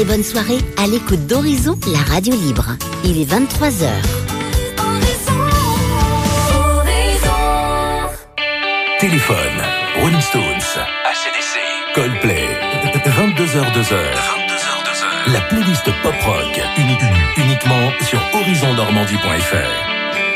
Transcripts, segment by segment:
très bonne soirée à l'écoute d'Horizon, la radio libre. Il est 23h. Téléphone, Rolling Stones, AC/DC, Coldplay, 22h2h. La playlist pop-rock, uniquement sur horizonnormandie.fr.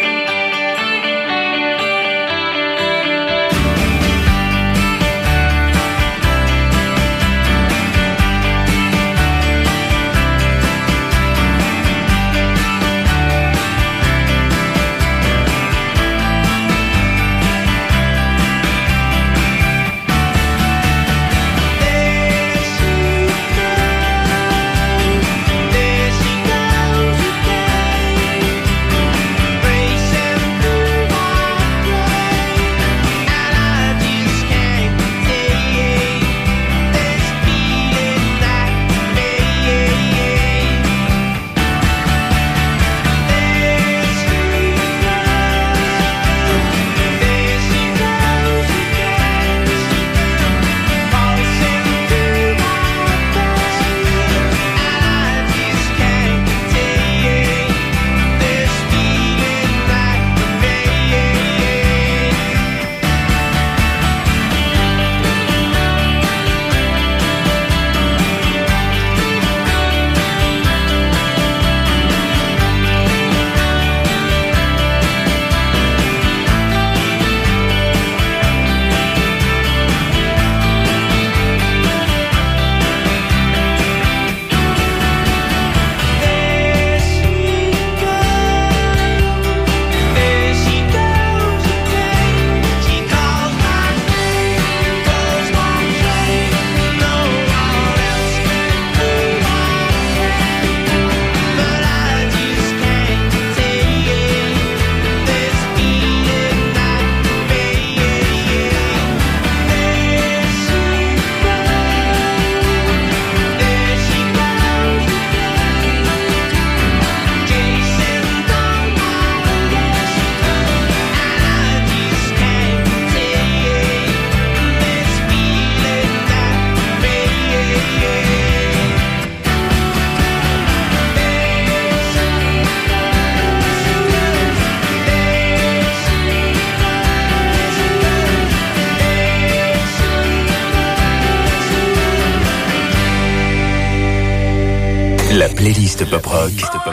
La playlist pop-rock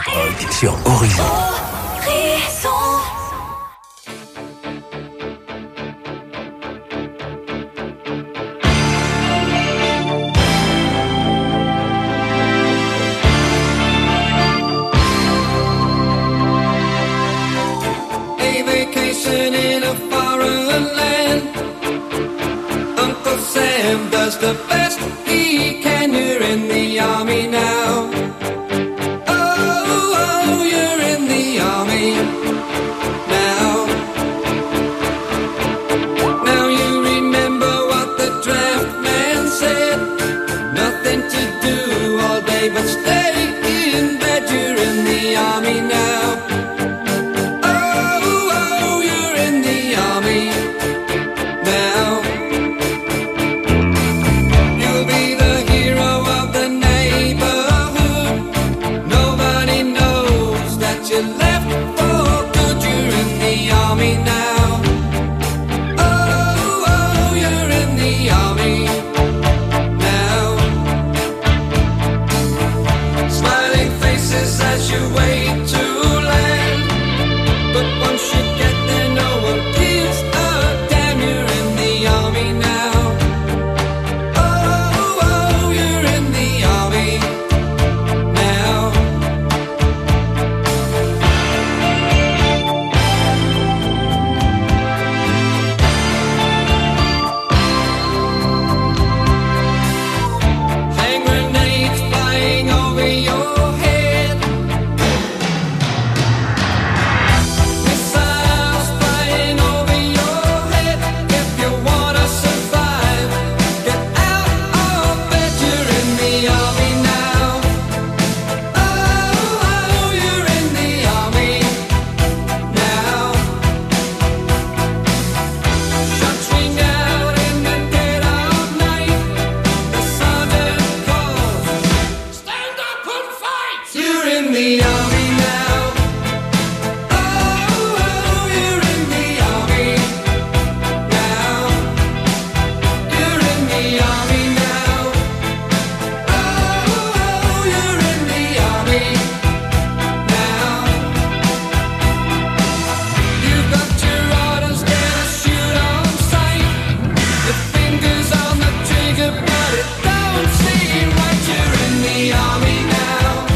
sur Horizon. A vacation in a foreign land. Uncle Sam does the best he can. You're in the army now. But stay in bed, you're in the army now. Oh, you're in the army now. You'll be the hero of the neighborhood. Nobody knows that you left for good. You're in the army now. Oh, you're in the army now. the army now. Oh, you're in the army now. You're in the army now. Oh, you're in the army now. You've got your orders, gonna shoot on sight. Your fingers on the trigger, but it don't seem right. You're in the army now.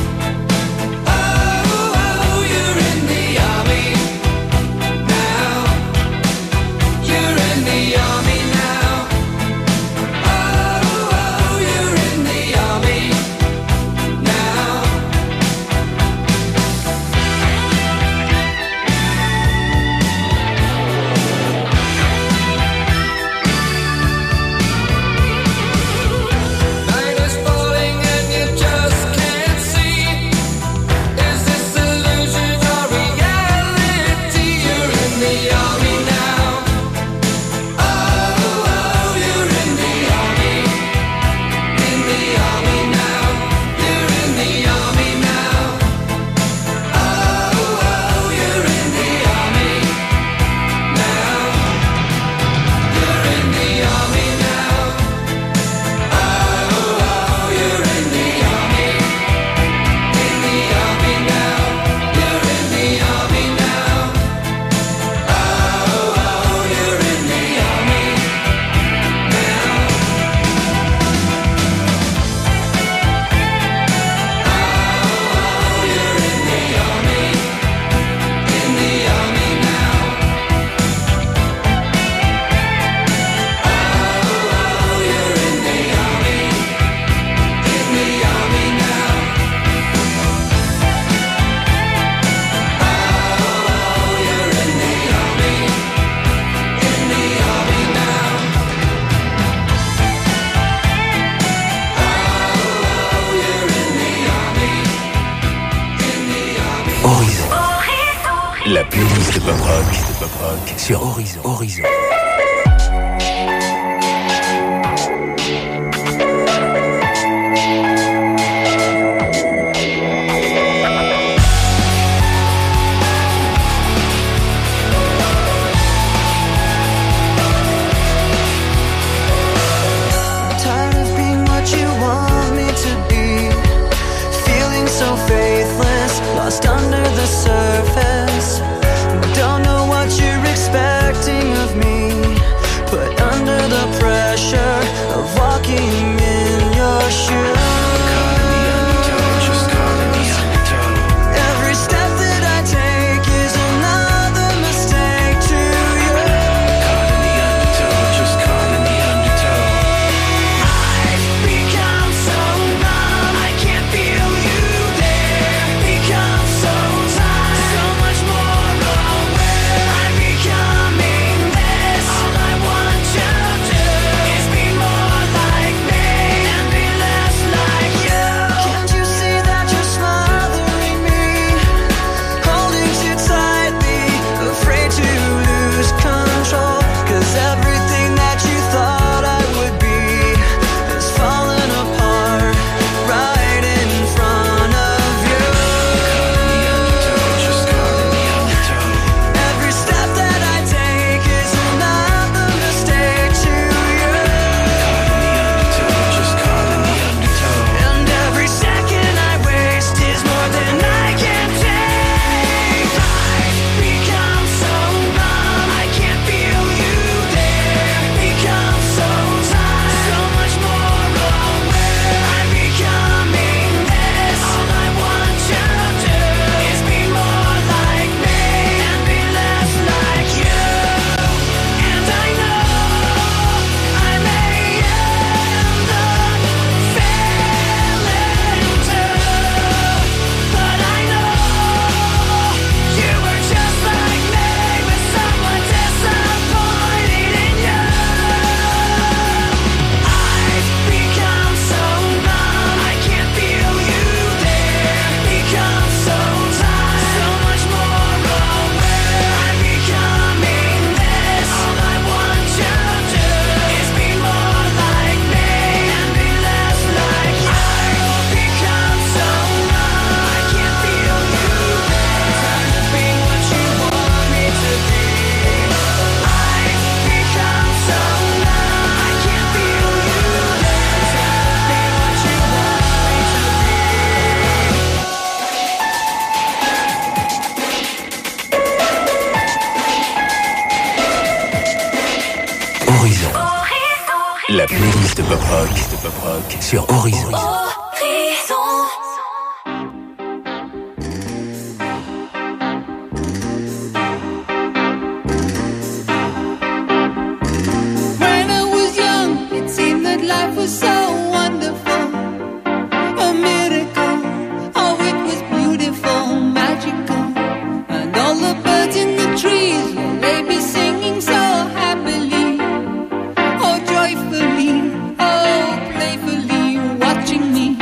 Oh, you're in the army now. You're in the army now. Oh, you're in the army now. Night is falling and you just can't see. Is this illusion or reality? You're in the army now. Oh, you're in the army. In the army now. You're in the army now. Oh, you're in the army now. You're in the army now. Oh, you're in the army. In the army now. You're in the army now. Oh, you're in the army now. Oh, you're in the army. In the army now. Oh, you're in the army. In the army now. Oh, you're in the army. In the army now. Oh, you're in the army. In the army. Horizon. La playlist pop rock sur Horizon. Horizon. Tired of being what you want me to be, feeling so faithless, lost under the surface. Don't know what you're expecting of me. playlist Pop Rock sur Horizon. When I was young, it seemed that life was so wonderful, a miracle. Oh, it was beautiful, magical, and all the birds in the trees, well, they be singing so happily, oh, joyfully, oh, playfully, watching me.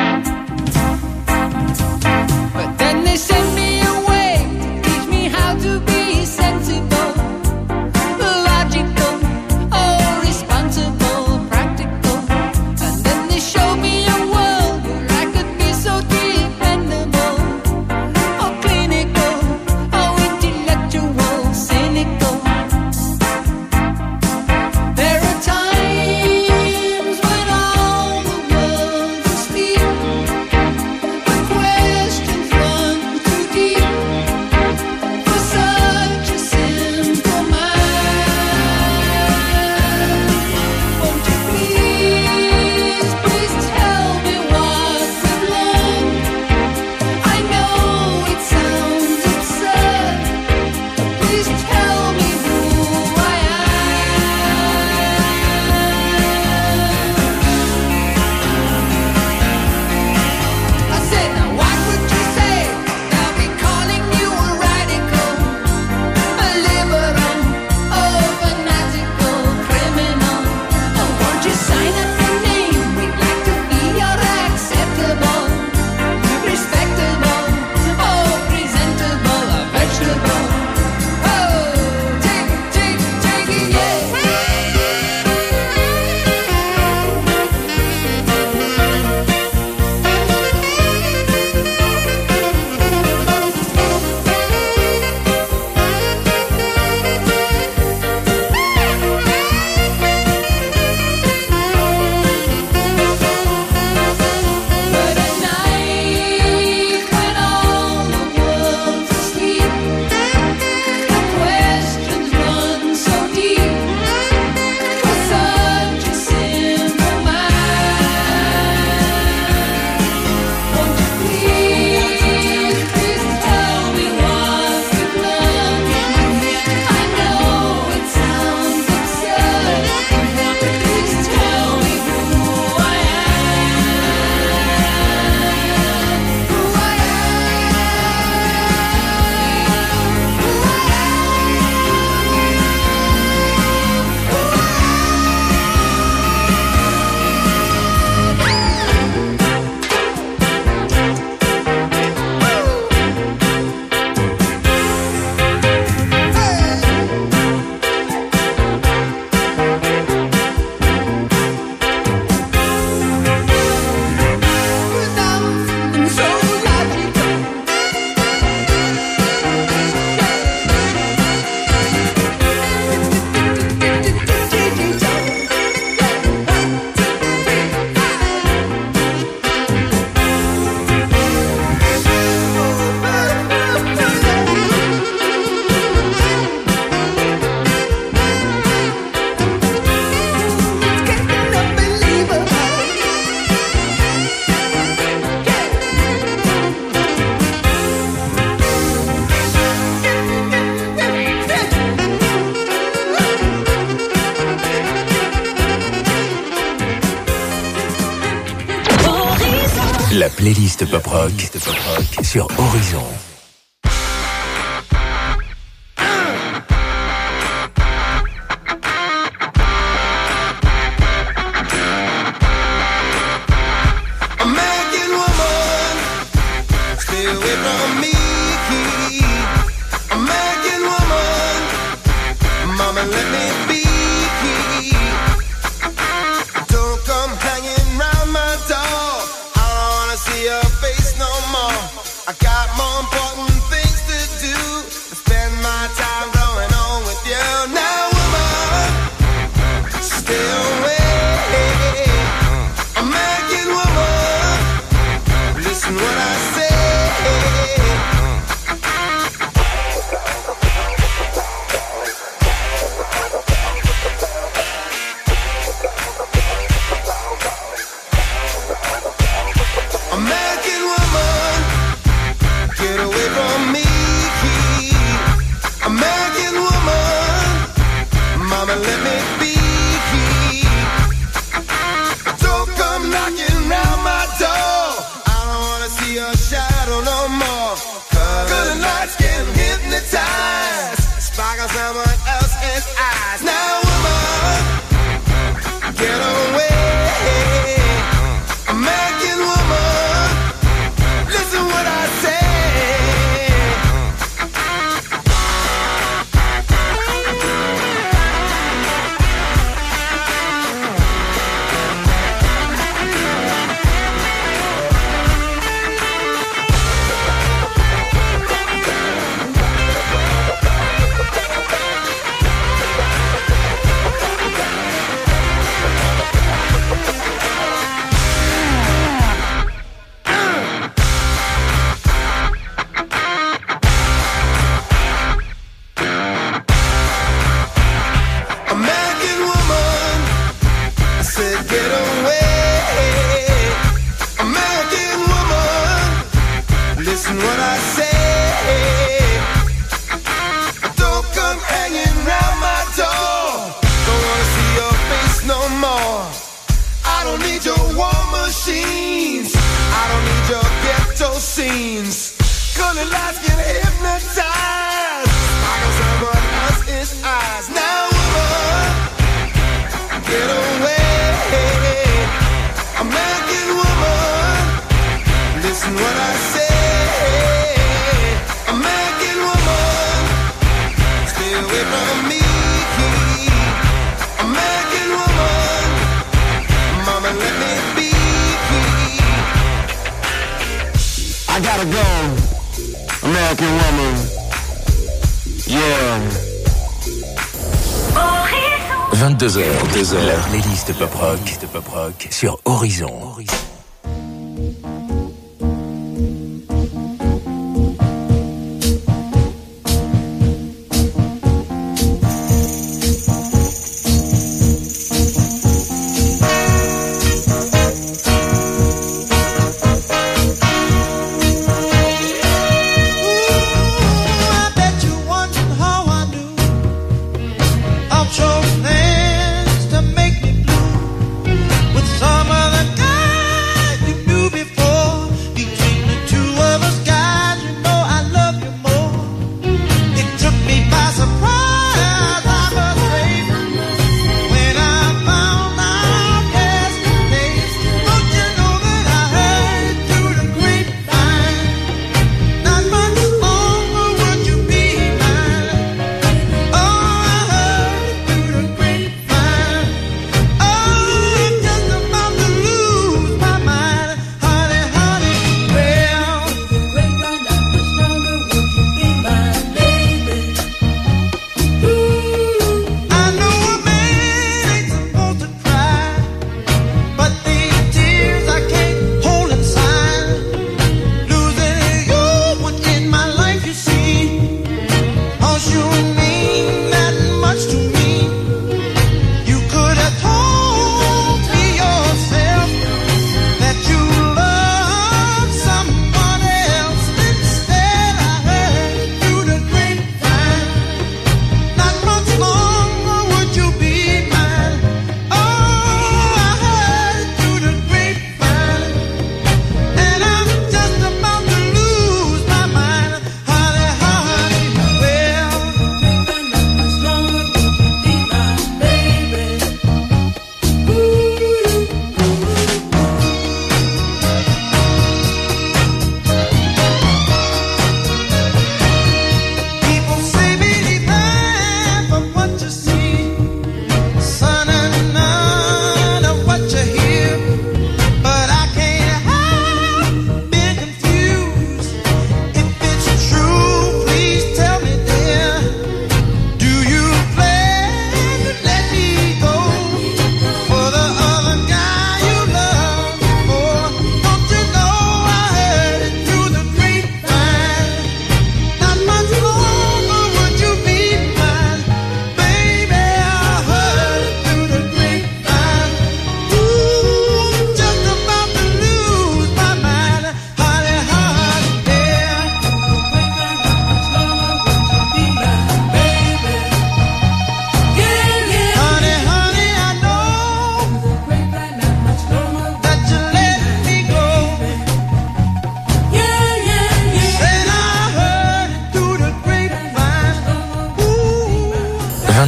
But then they sent me away to teach me how to be sensible, logical, oh, responsible, practical. And then they showed me a world where I could be so dependable, oh, clinical, oh, intellectual, cynical. There are times when all the world's asleep, when questions run too deep for such a simple mind. Won't you please, please tell me what we've learned? I know it sounds absurd, but please tell me who I am. I said, now what would you say? They'll be calling you a radical, a liberal, oh, fanatical, criminal. Oh, won't you sign up your name? We'd like to be your acceptable, respectable, oh, presentable, a vegetable. Oh, take it, yeah. But at night, when all the world's asleep, the questions run so deep for such a simple mind. Won't you please, please tell me what we've learned? I know it sounds absurd, but please tell me who I am. Who I am so logical. La playlist Pop Rock sur Horizon. American woman, stay away from me. American woman, mama, let me be. Don't come hanging round my door. I don't wanna see your face no more. I got more important things to do. Spend my time growing on with you. Now, woman, stay away. American woman, listen what I say. American woman, get away from me. American woman, mama, let me be. Don't come knocking round my door. I don't wanna see your shadow no more. 'Cause the lights can hypnotize, sparkle someone else's eyes. Now woman, get away. American woman, listen what I say. American woman, I said get away. American woman, listen what I say. Don't come hanging round my door. Don't wanna see your face no more. I don't need your war machines. I don't need your ghetto scenes. 'Cause the lights can hypnotize, sparkle someone else's eyes. Now woman, get away. American woman, listen what I say. American woman, stay away from me. American woman, mama, let me be. I gotta go. American woman, yeah. 22h, la playlist pop rock sur Horizon. I bet you wondering how I knew of your plans to make me blue with some other guy.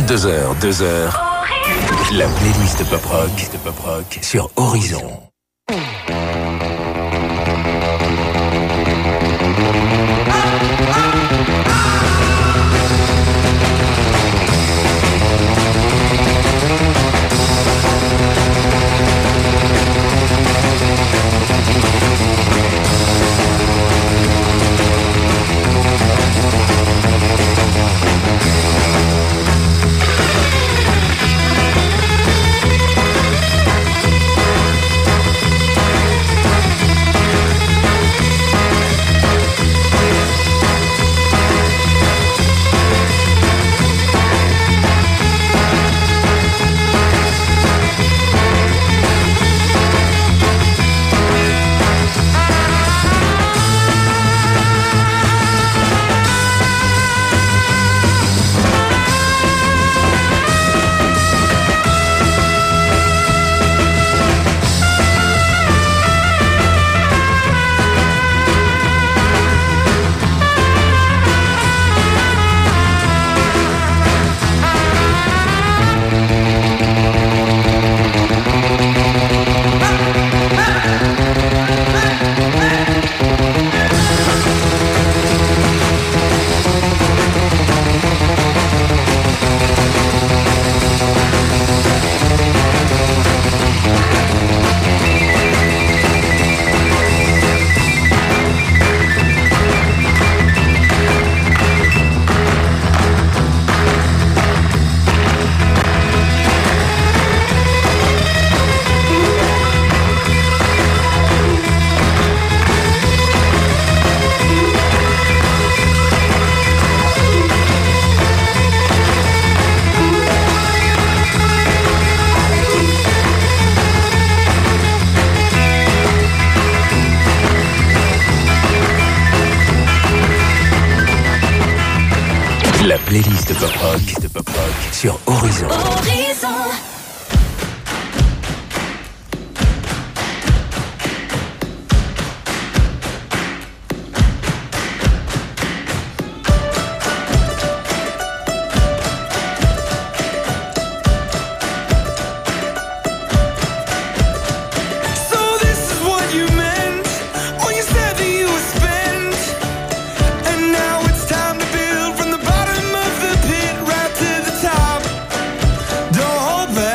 22h, 2h. La playlist pop rock sur Horizon. La playlist pop rock sur Horizon. Hold back.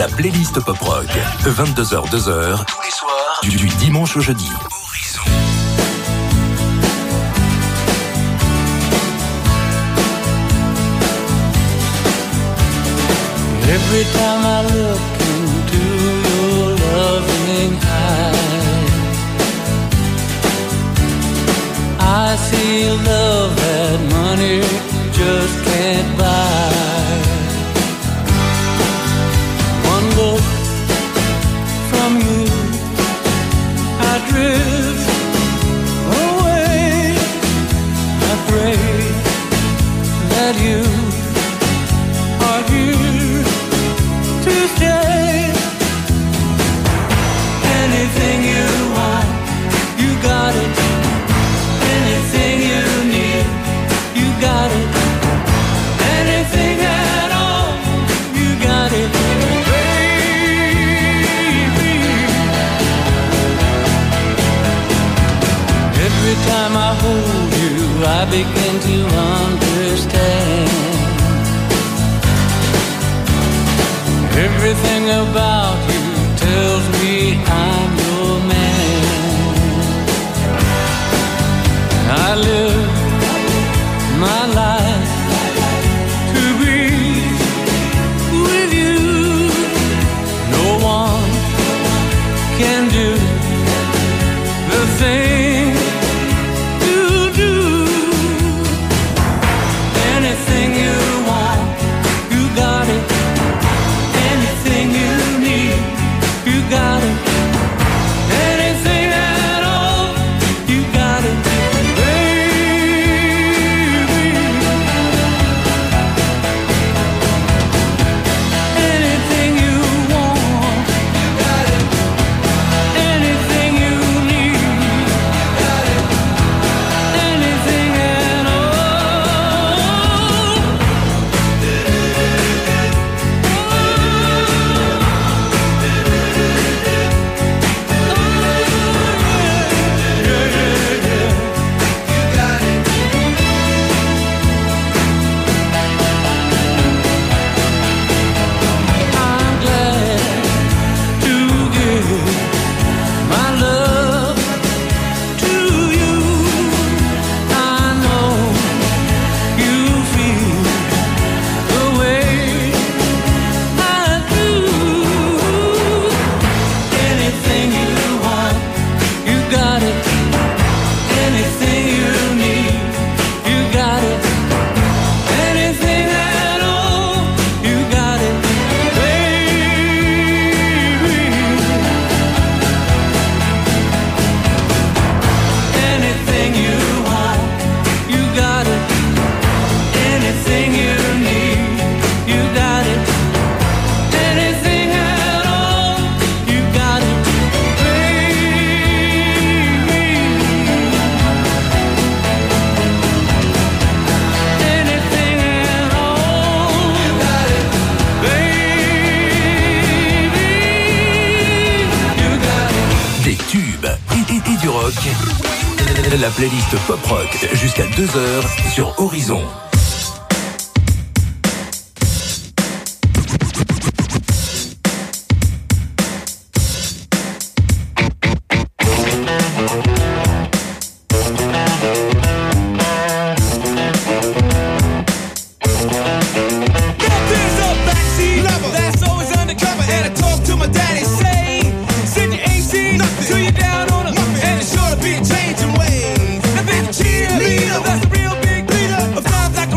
La playlist Pop Rock. 22h, 2h. Tous les soirs. Du dimanche au jeudi. Horizon. Every time I look into your loving eyes, I see love that money just can't buy. One look from you, I drift away. I pray that you are here to stay. Anything you want, you got it. Anything you need, you got it. Anything at all, you got it, baby. Every time I hold you, I begin to understand. Everything about you tells me I'm your man. I live my life to be with you. No one can do the thing you do. Anything you want, you got it. Anything you need, you got it. Anything at all, you got it, baby. Anything you want, you got it. Anything you need, you got it. Anything at all. I'm glad to give my love to you. I know you feel the way I do. Anything you want, you got it. Anything you need, you got it. Anything at all, you got it, baby. Anything you want, you got it. Anything you need, you got it. Anything at all, you got it, baby. Anything at all, you got it, baby. You got it. Des tubes et du rock. La playlist Pop Rock jusqu'à 2h sur Horizon. There's a backseat lover that's always undercover, and I talk to my daddy, say, send your AC till you're down on her, and it's sure to be a changing way. Now there's a cheerleader that's a real big leader of times like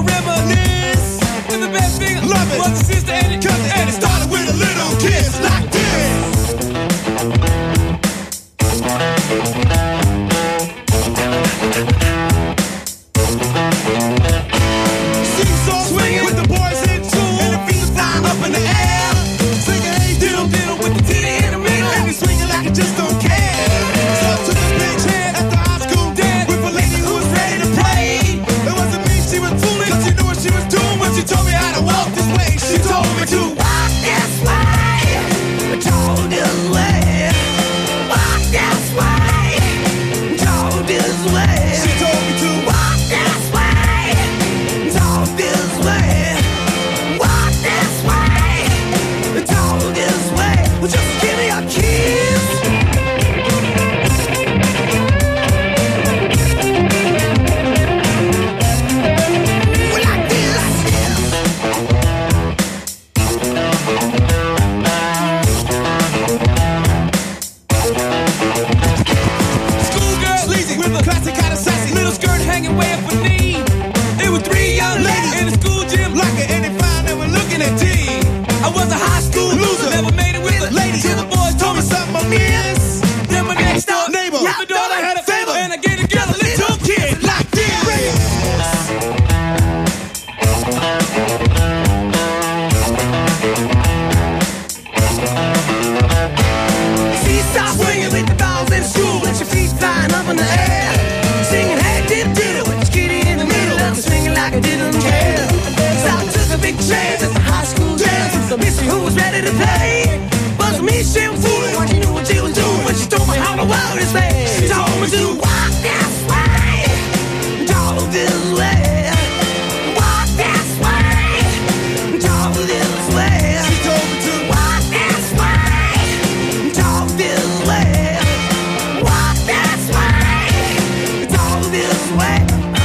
was ready to play. But me, she was fooling what she knew what she was doing. When she told me how the world is made. She told me to walk this way, talk this way, walk this way, talk this way. She told me to walk this way, talk this way, walk this way, talk this way.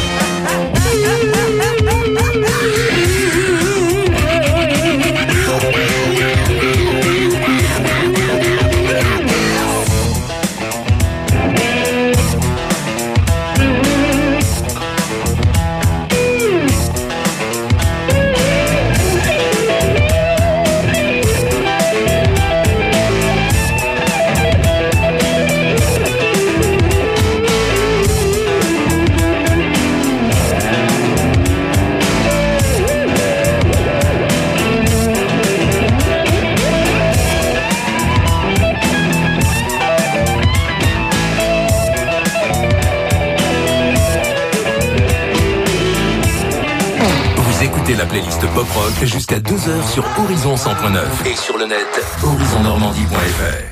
La playlist Pop Rock jusqu'à 2h sur Horizon 100.9 et sur le net horizonnormandie.fr.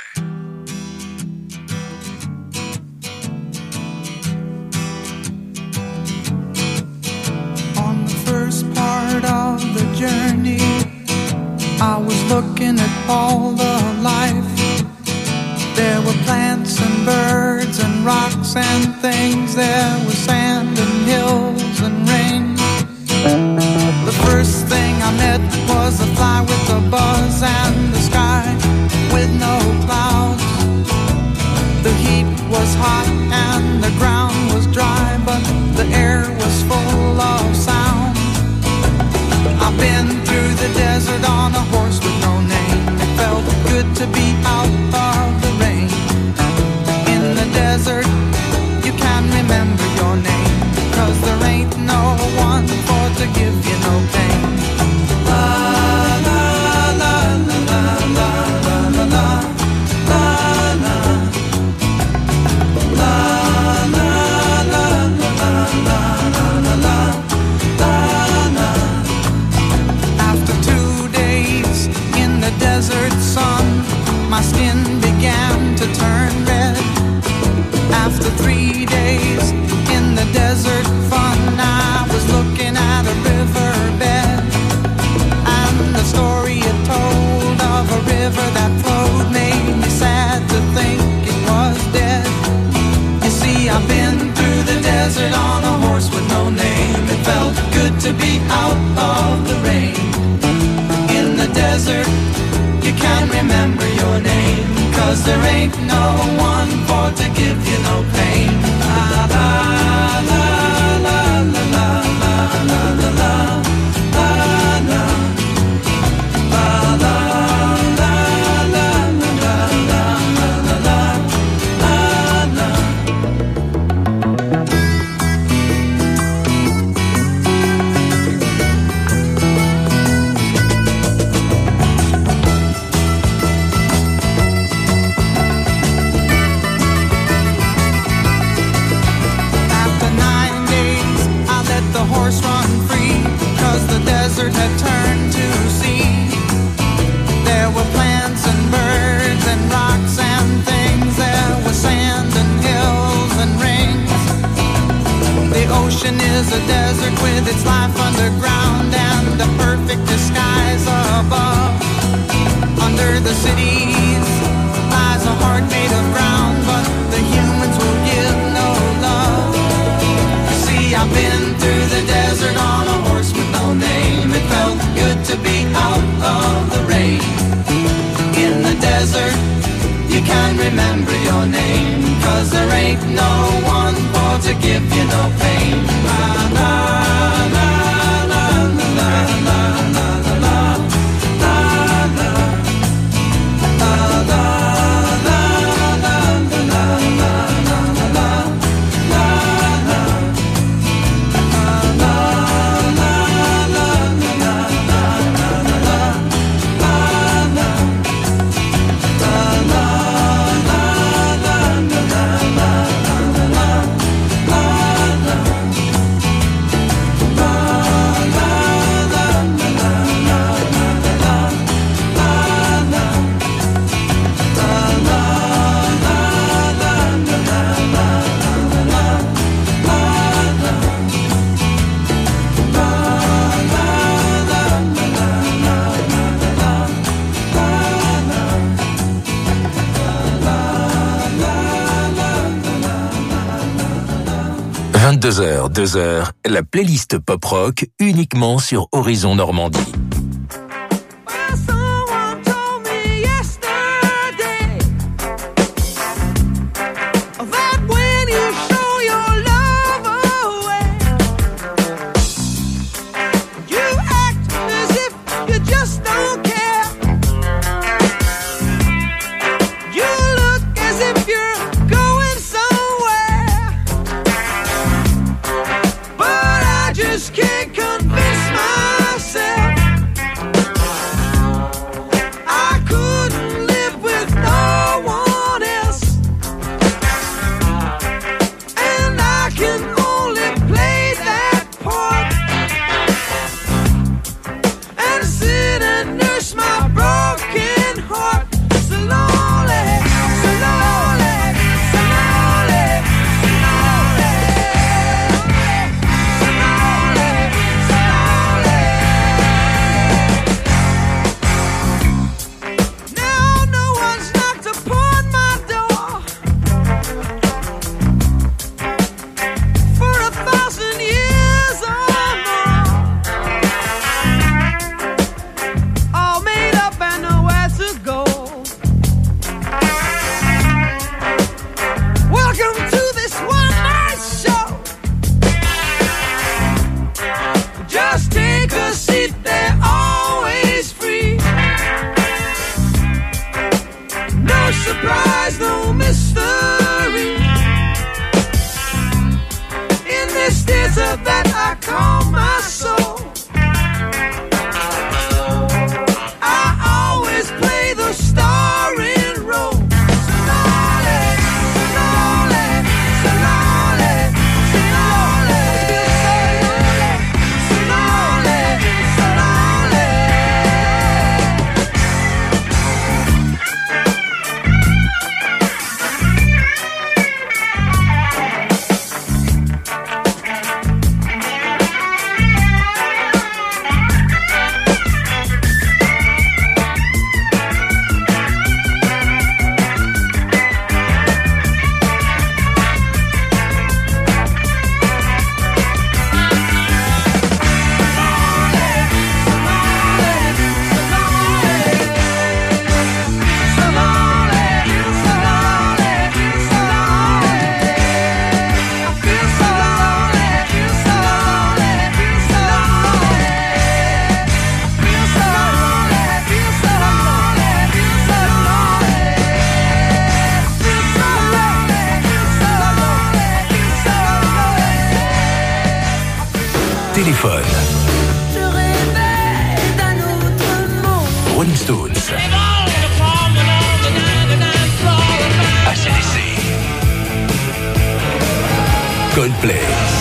On the first part of the journey, I was looking at all the life. There were plants and birds and rocks and things. There was sand and hills and rain. The first thing I met was a fly with a buzz and the sky with no clouds. The heat was hot and the ground was dry, but the air was full of sound. I've been through the desert on a horse with no name. It felt good to be out of the rain. In the desert, you can remember your name, 'cause there ain't no one for to give you no pain. La la la la la la la la la la la la la la la la. After 2 days in the desert sun, my skin began to turn red. After 3 days in the desert fun, I was looking at a riverbed, and the story it told of a river that flowed made me sad to think it was dead. You see, I've been through the desert on a horse with no name. It felt good to be out of the rain. In the desert, you can't remember your name, 'cause there ain't no one for to give you no pain. La la la la la la la la la la la la la la la la. After 9 days, I let the horse run free, 'cause the desert had turned to sea. There were plants and birds and rocks and things. There was sand and hills and rings. The ocean is a desert with its life underground and the perfect disguise above. Under the cities lies a heart made of ground, but the humans will give no love. You see, I've been through the desert on a horse with no name. It felt good to be out of the rain. In the desert, you can't remember your name, 'cause there ain't no one for to give you no pain. La la la la la la la la la la la la la la la la la la la la. 22h, 2h, la playlist pop rock uniquement sur Horizon Normandie. Someone told me yesterday that when you show your love away, you act as if you just don't care. You look as if you're going somewhere, but I just can't convince myself. Surprise, no mystery in this desert that I call my soul. I always play the starring role. So lonely, so lonely, so lonely, so lonely, so lonely, so lonely. Téléphone. Je rêvais d'un autre monde. Rolling Stones. AC/DC. Coldplay.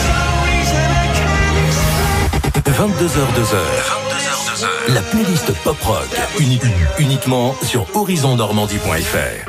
22h, 2h. La playlist pop rock. Uniquement sur horizonnormandie.fr.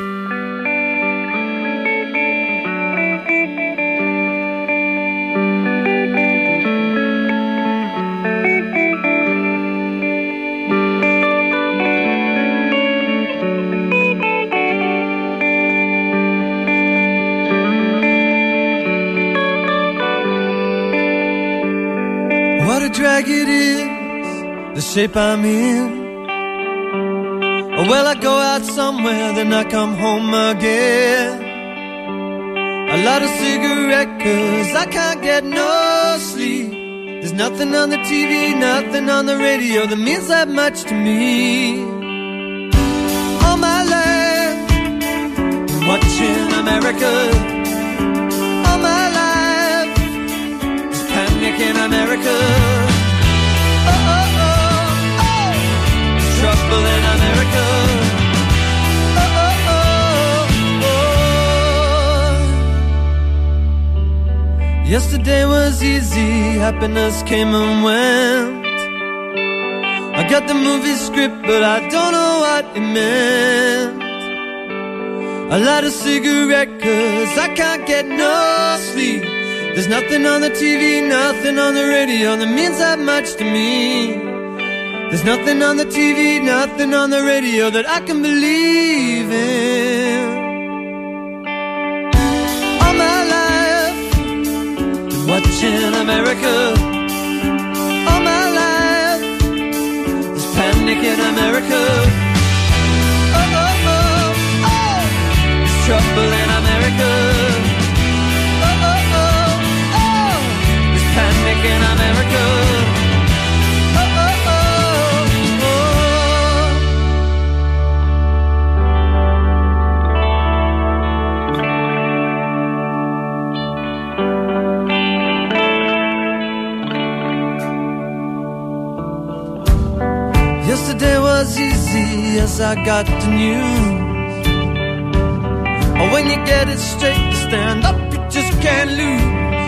What a drag it is, the shape I'm in. Oh, well, I go out somewhere, then I come home again. A lot of cigarette, 'cause I can't get no sleep. There's nothing on the TV, nothing on the radio that means that much to me. All my life, watching America. All my life, there's panic in America. Oh, oh, oh, oh, trouble in America. Oh, oh, oh, oh. Yesterday was easy, happiness came and went. I got the movie script, but I don't know what it meant. A lot of cigarette, 'cause I can't get no sleep. There's nothing on the TV, nothing on the radio that means that much to me. There's nothing on the TV, nothing on the radio that I can believe in. All my life, been yes, I got the news. When you get it straight to stand up, you just can't lose.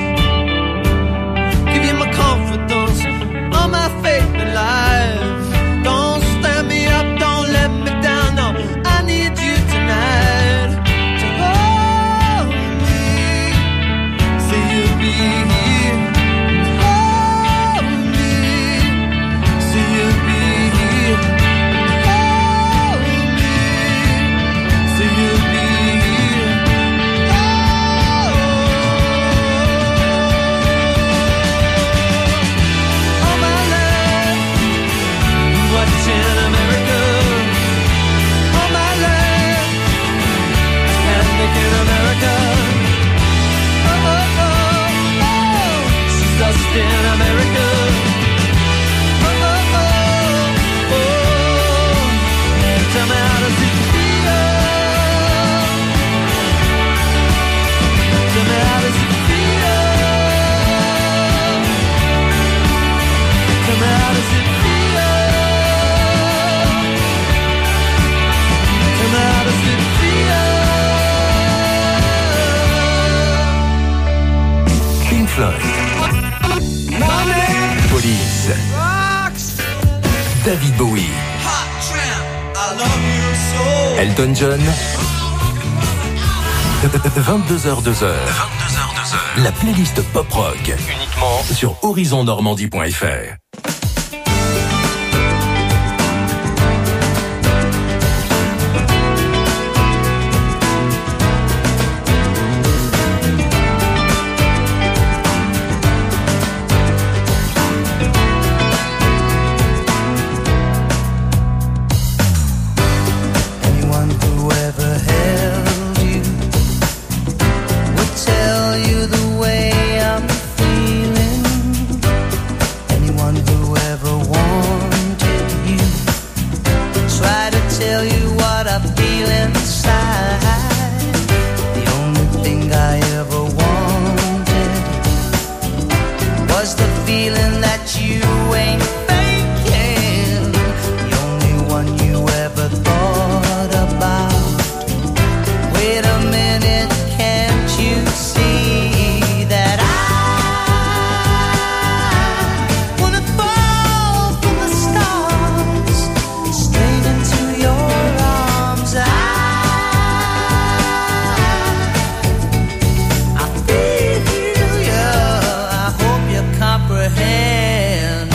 Give you my confidence, all my faith in life. Don't stand me up, don't let me down, no, I need you tonight to hold me, say you'll be here. Hold me, say you'll be here. Hold me, say you'll be here. All my life, watching America. All my life, standing in America. Oh, oh, oh, oh, she's lost in America. Oh, oh, oh, oh, tell me how does it feel? Tell me how does it feel? Tell me how does it feel? Tell me how does it feel? Pink Floyd, Money Police, rocks, David Bowie, hot tramp, I love you so. Elton John. 22h, 2h. La playlist pop rock. Uniquement sur horizonnormandie.fr. Anyone who ever held you would tell you the way I'm feeling. Anyone who ever wanted you try to tell you what I feel inside. The only thing I ever wanted was the feeling that you ain't faking. The only one you ever thought about. Wait a minute, can't you see that I wanna fall from the stars straight into your arms? I feel you, I hope you comprehend.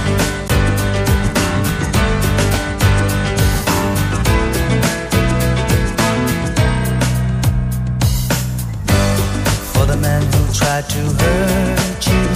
For the man who tried to hurt you,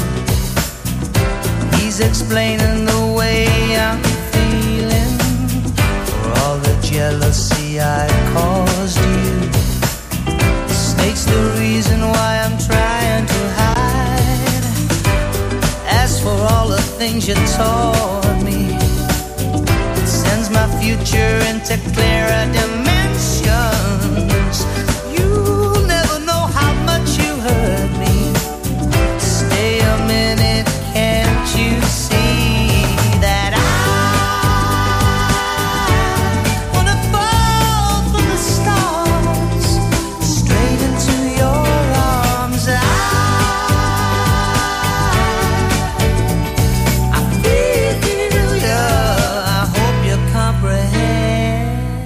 he's explaining the way I'm feeling. For all the jealousy I caused you, states the reason why I'm trying to hide. As for all the things you taught me, it sends my future into clearer dimensions. You'll never know how much you hurt me. Stay a minute, can't you see that I wanna fall from the stars straight into your arms? I feel you, I hope you comprehend.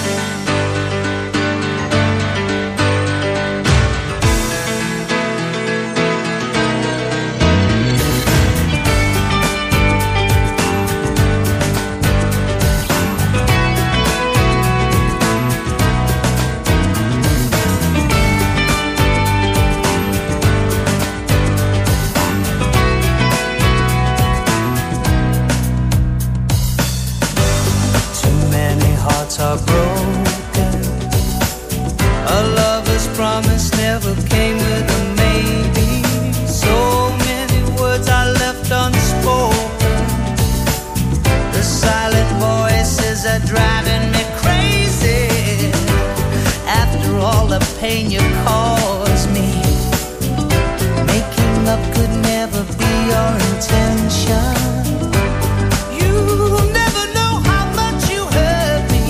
Too many hearts are broken. A lover's promise never came with a maybe. So many words I left unspoken. The silent voices are driving me crazy. After all the pain you caused me, making up could never be your intention. You'll never know how much you hurt me.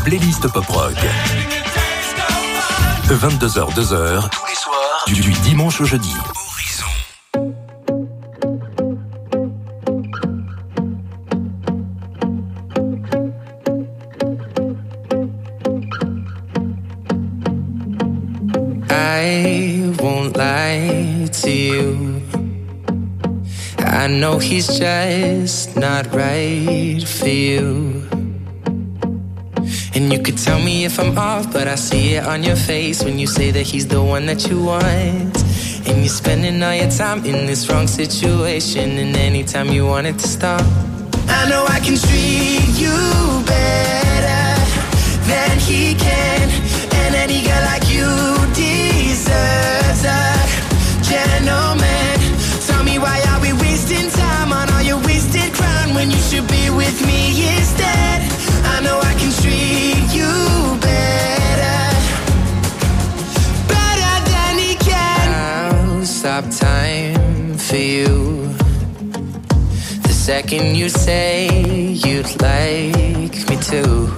playlist Pop Rock. 22h, 2h, tous les soirs, du dimanche au jeudi. I won't lie to you. I know he's just not right for you. And you could tell me if I'm off, but I see it on your face when you say that he's the one that you want. And you're spending all your time in this wrong situation, and anytime you want it to stop, I know I can treat you better than he can. And any girl like you deserves a gentleman. Tell me, why are we wasting time on all your wasted crown when you should be with me instead? I know I can treat you better, better than he can. I'll stop time for you the second you say you'd like me to.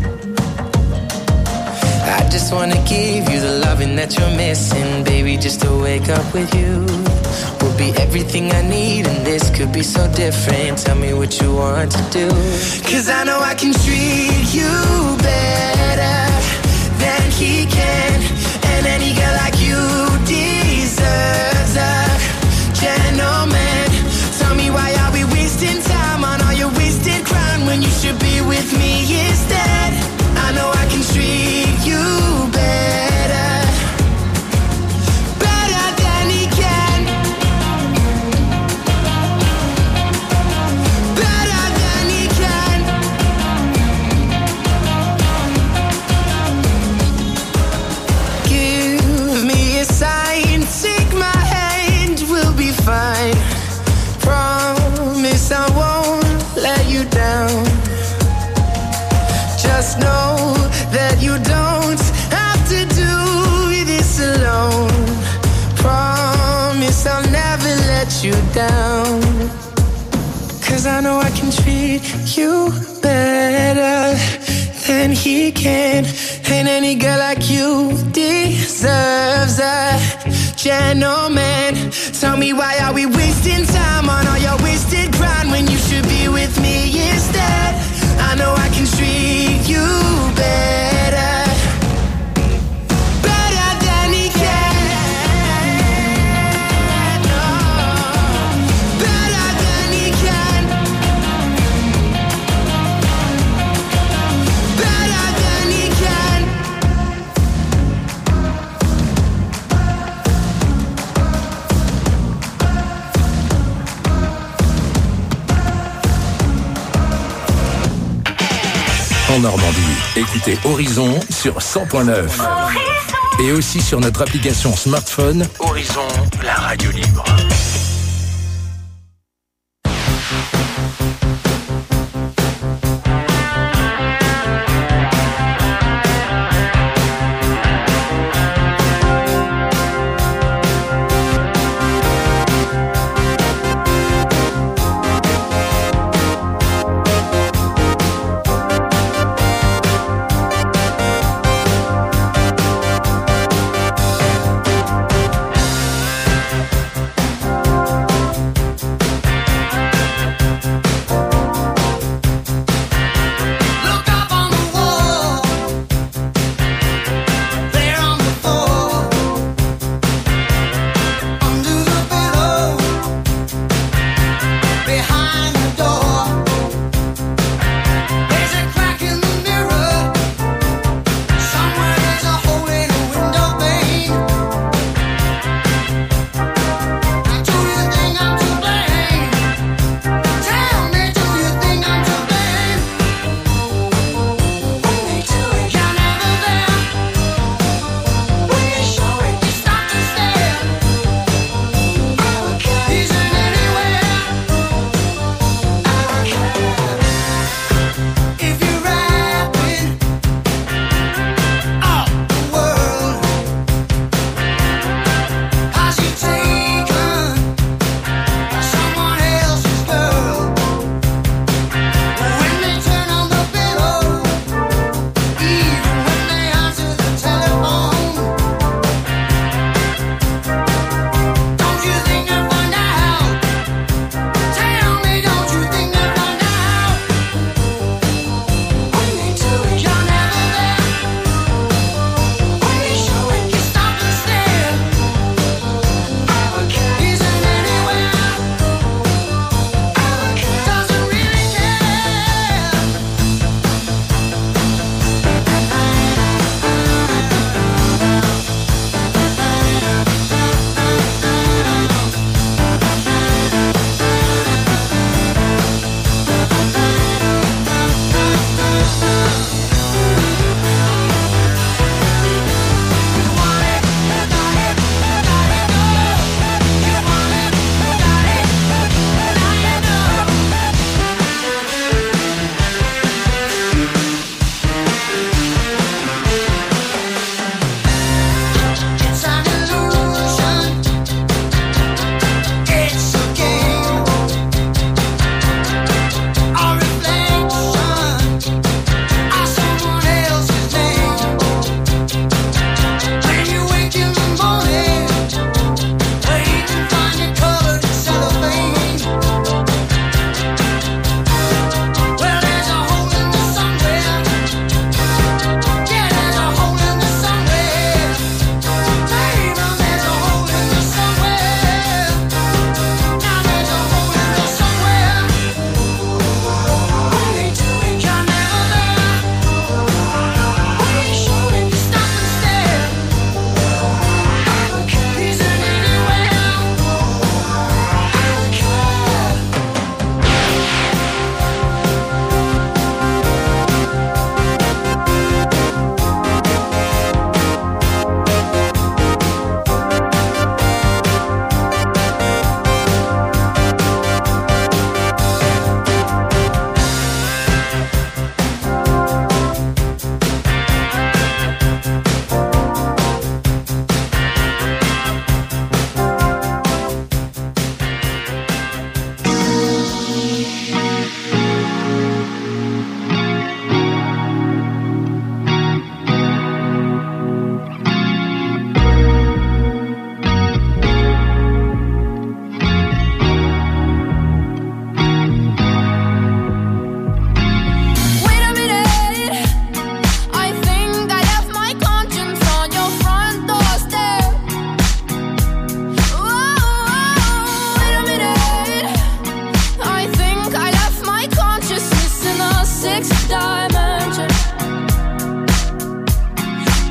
I just wanna give you the loving that you're missing, baby, just to wake up with you will be everything I need, and this could be so different. Tell me what you want to do, 'cause I know I can treat you better than he can. And any girl like you deserves a gentleman. Tell me, why are we wasting time on all your wasted crown when you should be with me instead? I know I can treat you better, better than he can, better than he can. Give me a sign, take my hand, we'll be fine. Promise I won't let you down. Just know that you don't have to do this alone. Promise I'll never let you down. 'Cause I know I can treat you better than he can. And any girl like you deserves a gentleman. Tell me, why are we wasting time on all your wasted grind when you should be with me instead? I know I can treat you better, better than he can. Oh, better than he can, better than he can. En Normandie, écoutez Horizon sur 100.9. Et aussi sur notre application smartphone Horizon, la radio libre.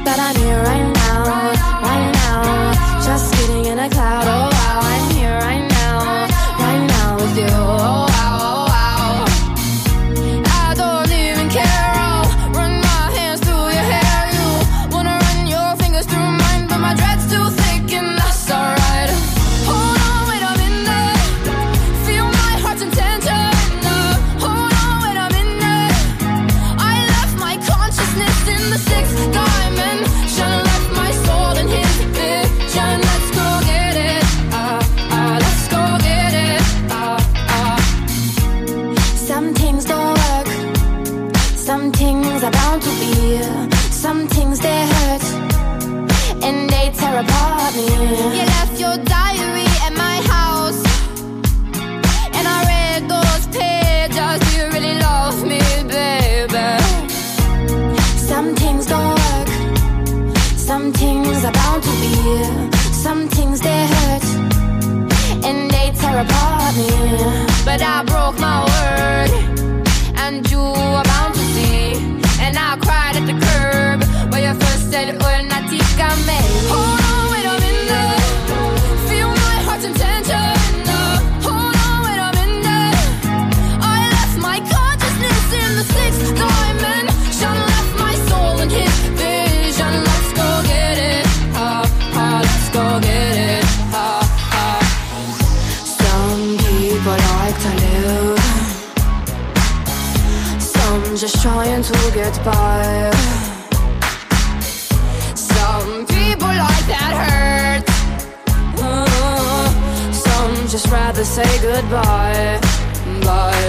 that I'm here right now, right now. Just sitting in a cloud, oh wow. I'm here right now with you, oh wow, oh wow. I don't even care, I'll run my hands through your hair. You wanna run your fingers through mine, but my dread's too thick and that's alright. Hold on, wait a minute, feel my heart's intention. Hold on, wait a minute, I left my consciousness in the sixth dimension, left my soul in his vision. Let's go get it, let's go get it, Some things don't work, some things are bound to be, some things they hurt, and they tear apart me. You left your diary at my house, and I read those pages. Do you really love me, baby? Some things don't work, some things are bound to be, some things they hurt, and they tear apart me. But I broke my word, and you are bound to see. And I cried at the curb where you first said, una tica me. Hold on, wait a minute, feel my heart's intention. Hold on, wait a minute, I left my consciousness in the sixth dimension, left my soul in his vision. Let's go get it, let's go get it, Some people like to live, some just trying to get by. Some people like that hurt, some just rather say goodbye, bye.